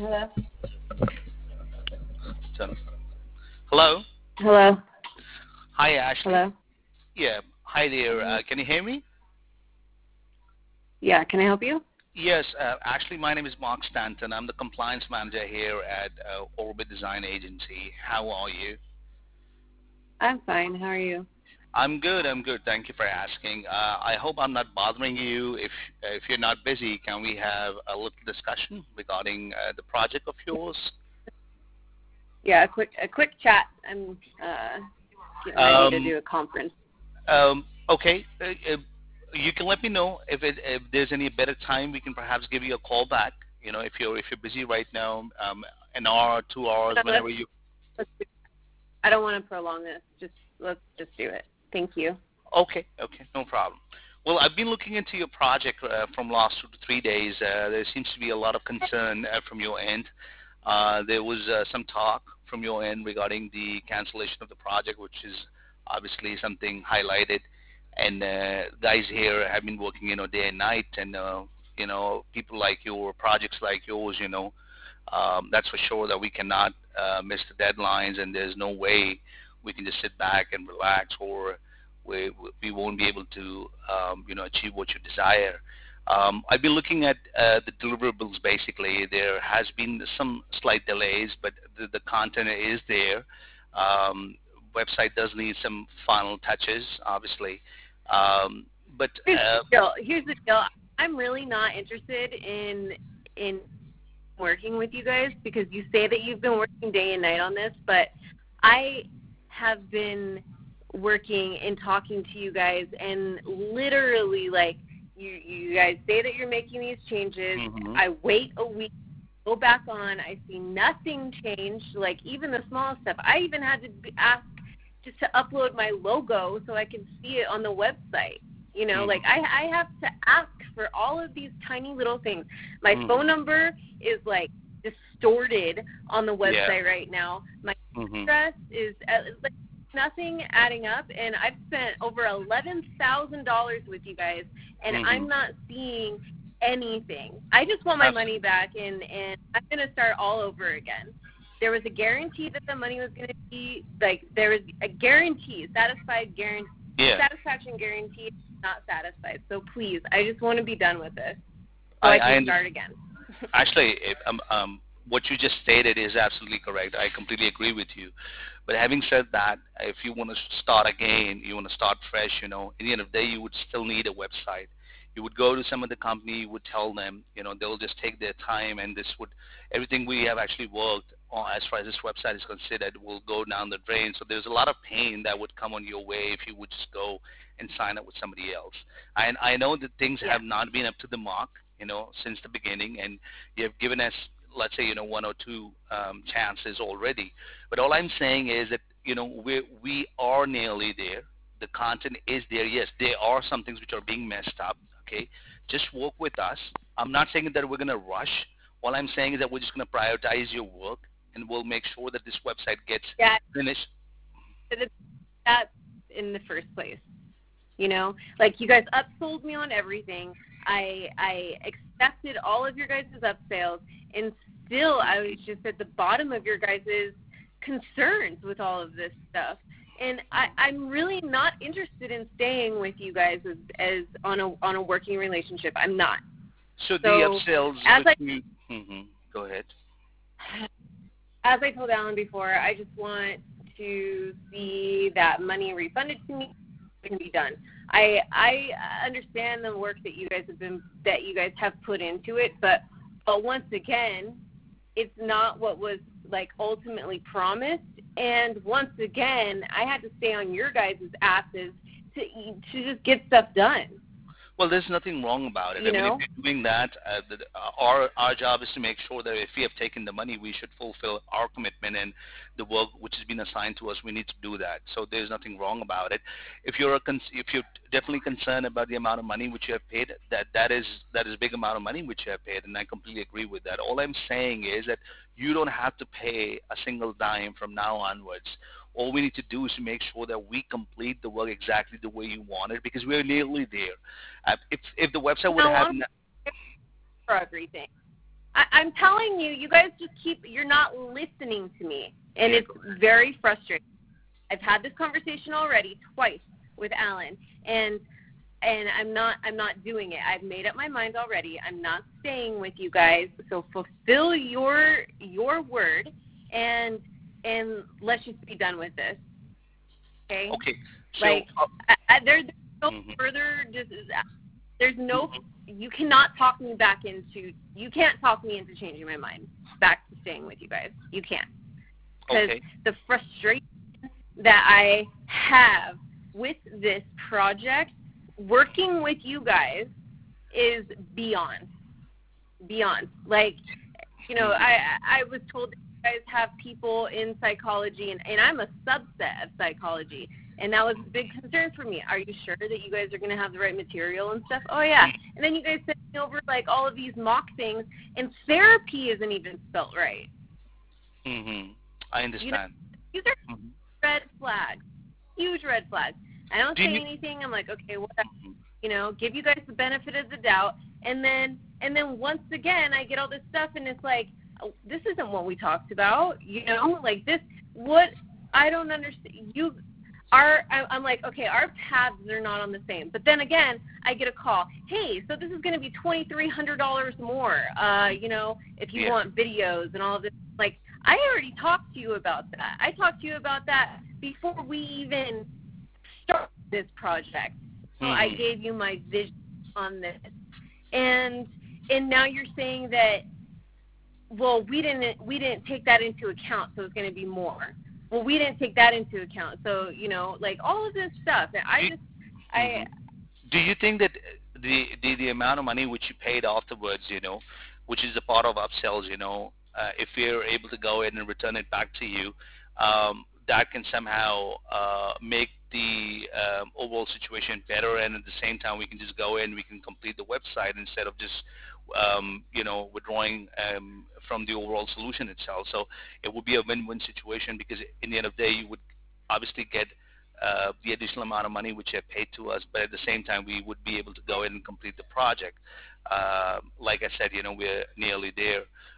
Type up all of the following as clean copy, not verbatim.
Hello? Hello? Hello? Hi, Ashley. Hello? Yeah. Hi there. Can you hear me? Yeah, can I help you? Yes, Ashley, my name is Mark Stanton. I'm the compliance manager here at Orbit Design Agency. How are you? I'm fine. How are you? I'm good. I'm good. Thank you for asking. I hope I'm not bothering you. If you're not busy, can we have a little discussion regarding the project of yours? Yeah, a quick chat. I'm getting ready to Um, do a conference. okay. You can let me know if there's any better time. We can perhaps give you a call back. If you're busy right now, an hour, 2 hours, No, whenever you. I don't want to prolong this. Let's just do it. Thank you. Okay, no problem. Well, I've been looking into your project from last 2 to 3 days. There seems to be a lot of concern from your end. There was some talk from your end regarding the cancellation of the project, which is obviously something highlighted. And guys here have been working, day and night, and people like your projects like yours, that's for sure that we cannot miss the deadlines, and there's no way we can just sit back and relax, or we won't be able to achieve what you desire. I've been looking at the deliverables. Basically, there has been some slight delays, but the content is there. Website does need some final touches, obviously. Um, but Here's the deal. I'm really not interested in working with you guys because you say that you've been working day and night on this, but I have been working and talking to you guys, and literally, like, you guys say that you're making these changes. mm-hmm. I wait a week, go back on, I see nothing change, like even the small stuff. I even had to ask just to upload my logo so I can see it on the website. Mm-hmm. Like I have to ask for all of these tiny little things. My Mm-hmm. phone number is like distorted on the website Yeah. right now. My Mm-hmm. address is like nothing adding up, and I've spent over $11,000 with you guys, and Mm-hmm. I'm not seeing anything. I just want my money back, and I'm going to start all over again. There was a guarantee that the money was going to be, like, there was a guarantee, Yeah. satisfaction guarantee, not satisfied. So please, I just want to be done with this so I, I I can under- start again. Actually, what you just stated is absolutely correct. I completely agree with you. But having said that, if you want to start again, you want to start fresh, in the end of the day, you would still need a website. You would go to some of the company, you would tell them, they'll just take their time, and everything we have actually worked on as far as this website is considered will go down the drain. So there's a lot of pain that would come on your way if you would just go and sign up with somebody else. And I know that things have not been up to the mark, since the beginning, and you have given us, let's say, one or two chances already. But all I'm saying is that we are nearly there. The content is there. Yes, there are some things which are being messed up. Okay, just work with us. I'm not saying that we're going to rush. All I'm saying is that we're just going to prioritize your work, and we'll make sure that this website gets finished. That in the first place. Like, you guys upsold me on everything. I accepted all of your guys' upsales, and still I was just at the bottom of your guys' concerns with all of this stuff. And I'm really not interested in staying with you guys as on a working relationship. I'm not. So the upsells. Go ahead. As I told Alan before, I just want to see that money refunded to me. It can be done. I understand the work that you guys have put into it, but once again, it's not what was, like, ultimately promised. And once again, I had to stay on your guys' asses to just get stuff done. Well, there's nothing wrong about it. I mean, if you're doing that, our job is to make sure that if we have taken the money, we should fulfill our commitment, and the work which has been assigned to us, we need to do that. So there's nothing wrong about it. If you're definitely concerned about the amount of money which you have paid, that is a big amount of money which you have paid, and I completely agree with that. All I'm saying is that you don't have to pay a single dime from now onwards. All we need to do is to make sure that we complete the work exactly the way you want it, because we're nearly there. If the website would have for everything. I'm telling you, you guys you're not listening to me, and it's very frustrating. I've had this conversation already twice with Alan, and I'm not doing it. I've made up my mind already. I'm not staying with you guys. So fulfill your word, and let's just be done with this. Okay. Okay. So there's no further. There's no. You cannot talk me back into. You can't talk me into changing my mind back to staying with you guys. You can't. Because the frustration that I have with this project, working with you guys, is beyond. Like, I was told that you guys have people in psychology, and I'm a subset of psychology, and that was a big concern for me. Are you sure that you guys are going to have the right material and stuff? Oh, yeah. And then you guys sent me over, like, all of these mock things, and therapy isn't even spelt right. I understand. These are red flags, huge red flags. I don't say anything. I'm like, okay, whatever. Give you guys the benefit of the doubt, and then once again, I get all this stuff, and it's like, oh, this isn't what we talked about. Like this. What I don't understand. I'm like, okay, our paths are not on the same. But then again, I get a call. Hey, so this is going to be $2,300 more. If you want videos and all of this. Like, I already talked to you about that. I talked to you about that before we even started this project. So I gave you my vision on this, and now you're saying that, well, we didn't take that into account, so it's going to be more. Well, we didn't take that into account, so like all of this stuff. Do you think that the amount of money which you paid afterwards, which is a part of upsells, if we're able to go ahead and return it back to you, that can somehow make the overall situation better, and at the same time we can just go in and we can complete the website instead of just withdrawing from the overall solution itself. So it would be a win-win situation, because in the end of the day you would obviously get the additional amount of money which you have paid to us, but at the same time we would be able to go in and complete the project. Like I said, we're nearly there.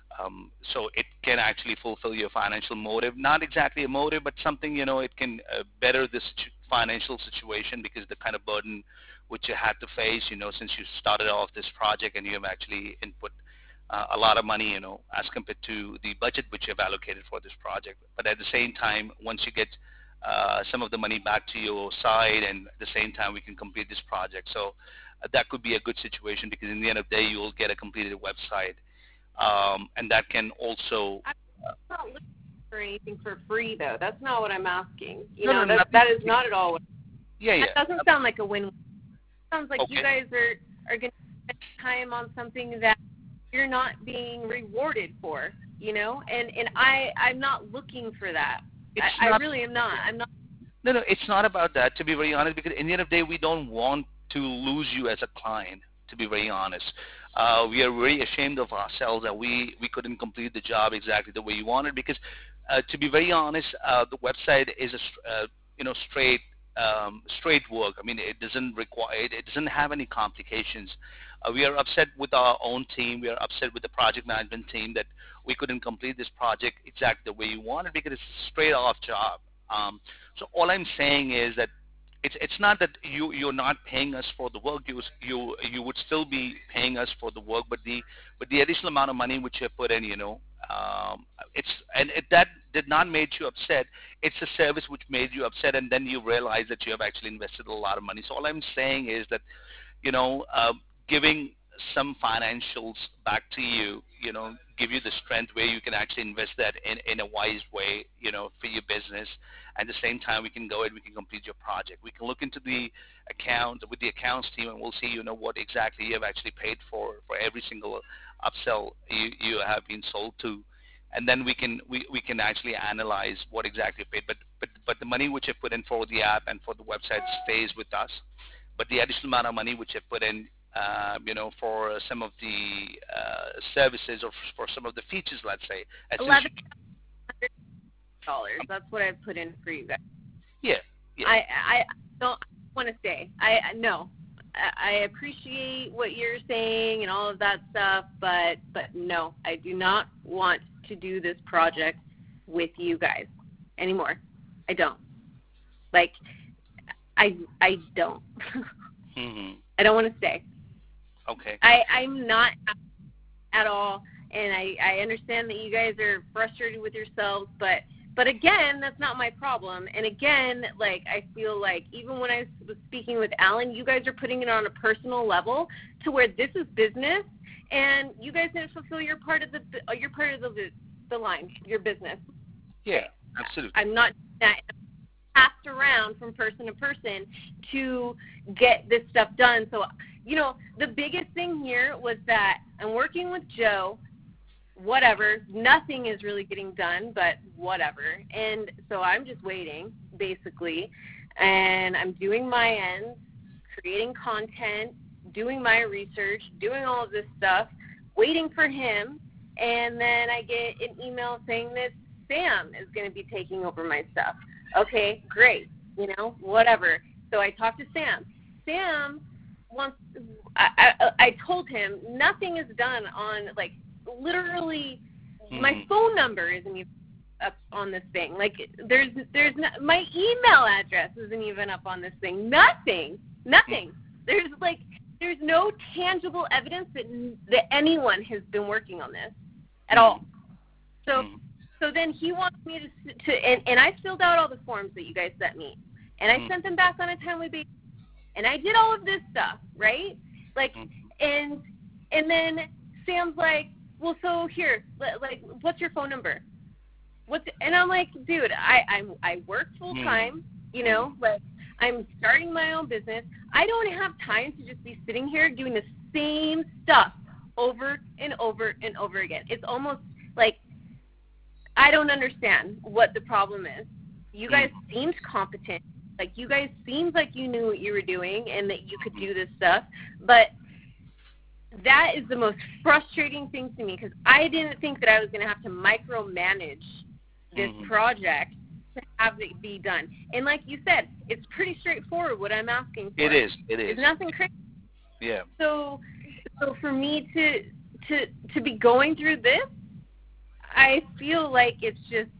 So it can actually fulfill your financial motive. Not exactly a motive, but something, it can better this financial situation, because the kind of burden which you had to face, since you started off this project and you have actually input a lot of money, as compared to the budget which you have allocated for this project. But at the same time, once you get some of the money back to your side, and at the same time we can complete this project. So that could be a good situation, because in the end of the day you will get a completed website. And that can also... I'm not looking for anything for free, though. That's not what I'm asking. That is not at all what... That doesn't sound like a win-win. It sounds like you guys are going to spend time on something that you're not being rewarded for, and I'm not looking for that. I really am not. I'm not. No, it's not about that, to be very honest, because in the end of the day we don't want to lose you as a client, to be very honest. We are very ashamed of ourselves that we couldn't complete the job exactly the way you wanted, because to be very honest, the website is a straight work. I mean, it doesn't have any complications. We are upset with our own team. We are upset with the project management team that we couldn't complete this project exactly the way you wanted, because it's a straight off job. So all I'm saying is that it's not that you're not paying us for the work. You would still be paying us for the work, but the additional amount of money which you have put in, that did not make you upset. It's a service which made you upset, and then you realize that you have actually invested a lot of money. So all I'm saying is that, giving some financials back to you, give you the strength where you can actually invest that in a wise way, for your business. At the same time, we can go ahead and we can complete your project. We can look into the account with the accounts team, and we'll see, what exactly you have actually paid for every single upsell you have been sold to. And then we can actually analyze what exactly you paid. But the money which you put in for the app and for the website stays with us. But the additional amount of money which you put in, for some of the services or for some of the features, let's say. $1,100. That's what I put in for you guys. Yeah. I don't want to stay. No. I appreciate what you're saying and all of that stuff, but no, I do not want to do this project with you guys anymore. I don't. Like, I don't. Mm-hmm. I don't want to stay. Okay. I'm not at all, and I understand that you guys are frustrated with yourselves, but again, that's not my problem. And again, like, I feel like even when I was speaking with Alan, you guys are putting it on a personal level to where this is business, and you guys didn't fulfill your part of the line, your business. Yeah, absolutely. I'm not passed around from person to person to get this stuff done. So, you know, the biggest thing here was that I'm working with Joe, whatever, nothing is really getting done, but whatever. And so I'm just waiting, basically, and I'm doing my end, creating content, doing my research, doing all of this stuff, waiting for him, and then I get an email saying that Sam is going to be taking over my stuff. Okay, great, you know, whatever. So I talked to Sam. Sam wants, I told him nothing is done on, like, literally my phone number isn't even up on this thing. Like, there's not, my email address isn't even up on this thing. Nothing. There's no tangible evidence that anyone has been working on this at all. So then he wants me to and I filled out all the forms that you guys sent me, and I sent them back on a timely basis, and I did all of this stuff, right? Like, and then Sam's like, well, so here, like, what's your phone number? And I'm like, dude, I work full time, you know, like, I'm starting my own business. I don't have time to just be sitting here doing the same stuff over and over and over again. It's almost like, I don't understand what the problem is. You guys seemed competent. Like, you guys seemed like you knew what you were doing and that you could do this stuff. But that is the most frustrating thing to me, because I didn't think that I was going to have to micromanage this project to have it be done. And like you said, it's pretty straightforward what I'm asking for. It is. It's nothing crazy. Yeah. So for me to be going through this, I feel like it's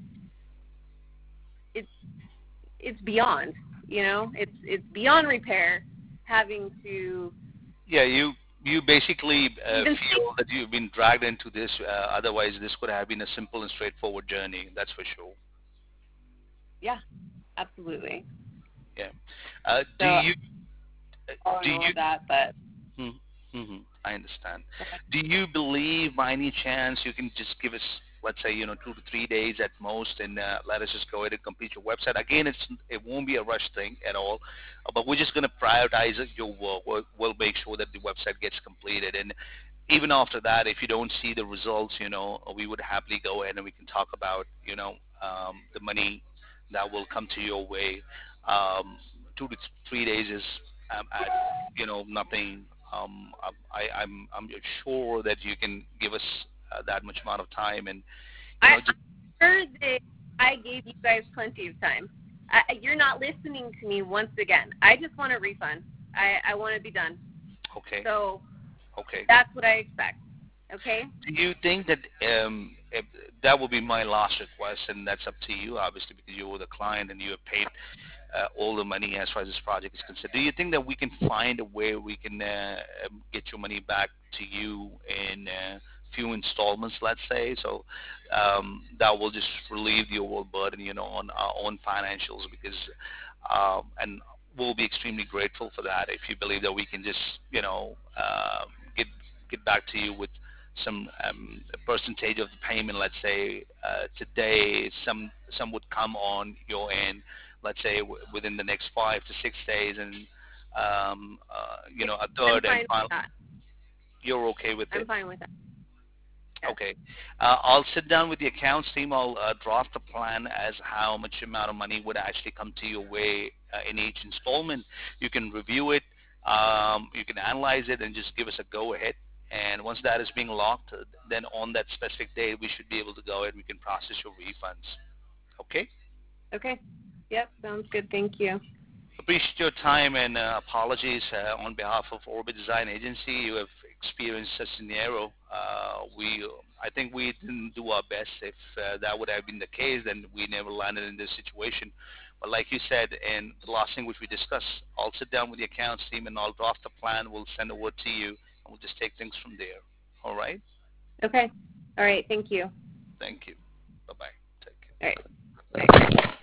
beyond, you know, it's beyond repair, having to. Yeah, you basically feel that you've been dragged into this. Otherwise, this could have been a simple and straightforward journey. That's for sure. Yeah, absolutely. Yeah. Do you that? But. I understand. Do you believe, by any chance, you can just give us, let's say, 2 to 3 days at most, and let us just go ahead and complete your website? Again, it won't be a rush thing at all, but we're just going to prioritize your work. We'll make sure that the website gets completed, and even after that, if you don't see the results, we would happily go ahead and we can talk about, the money that will come to your way. 2 to 3 days is, nothing. I'm sure that you can give us that much amount of time, and I'm sure that I gave you guys plenty of time. You're not listening to me once again. I just want a refund. I want to be done. Okay. So. Okay. That's what I expect. Okay. Do you think that that will be my last request, and that's up to you, obviously, because you're the client and you have paid all the money as far as this project is concerned. Do you think that we can find a way we can get your money back to you in few installments, let's say, so that will just relieve the overall burden, on our own financials, because and we'll be extremely grateful for that if you believe that we can just, get back to you with some percentage of the payment. Let's say today, some would come on your end, let's say within the next 5 to 6 days, and a third and final. You're okay with it? I'm fine with that. Yes. Okay. I'll sit down with the accounts team. I'll draft a plan as how much amount of money would actually come to your way in each installment. You can review it. You can analyze it and just give us a go-ahead. And once that is being locked, then on that specific day, we should be able to go ahead. We can process your refunds. Okay? Okay. Yep. Sounds good. Thank you. Appreciate your time and apologies on behalf of Orbit Design Agency. You have experienced such scenario. I think we didn't do our best. If that would have been the case, then we never landed in this situation. But like you said, and the last thing which we discussed, I'll sit down with the accounts team and I'll draft a plan. We'll send a word to you, and we'll just take things from there. All right? Okay. All right. Thank you. Thank you. Bye bye. Take care. All right. Bye.